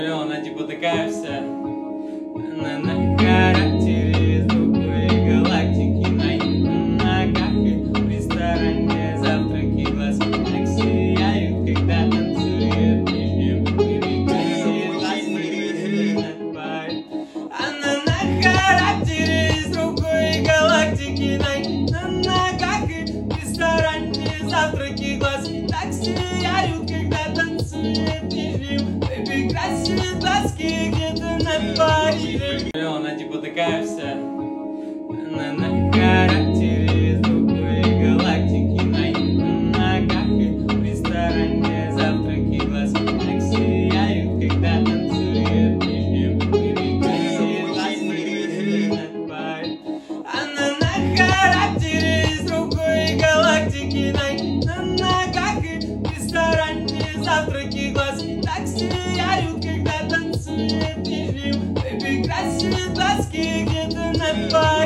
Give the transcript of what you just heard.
Она типа такая вся на характере из другой галактики. На ногах и в ресторане завтраки, глазки так сияют, когда танцует нижним прибегает ласты над парой. Она на характере из другой галактики. На ногах и в ресторане завтраки, глазки так сияют, когда танцует нижним прибегает глазки где-то над Парижем. Она типа такая вся на характере из другой галактики. На ногах и в ресторане завтраки, глазки так сияют, когда танцует нижним прибегает ласты над Парижем. Она на характере из другой галактики. На ногах и в ресторане завтраки, глазки так сияют, когда танцует нижним прибегает глазки где-то над Парижем.